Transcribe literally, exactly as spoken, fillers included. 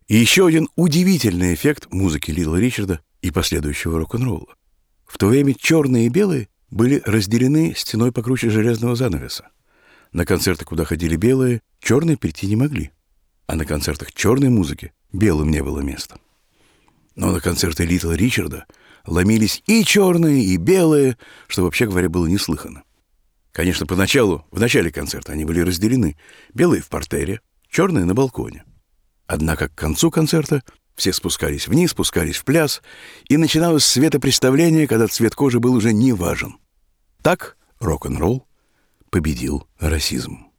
И еще один удивительный эффект музыки Литла Ричарда и последующего рок-н-ролла. В то время черные и белые были разделены стеной покруче железного занавеса. На концерты, куда ходили белые, черные прийти не могли. А на концертах черной музыки белым не было места. Но на концерты Литла Ричарда ломились и черные, и белые, что, вообще говоря, было неслыханно. Конечно, поначалу, в начале концерта они были разделены. Белые в партере, черные на балконе. Однако к концу концерта все спускались вниз, спускались в пляс, и начиналось светопреставление, когда цвет кожи был уже не важен. Так рок-н-ролл победил расизм.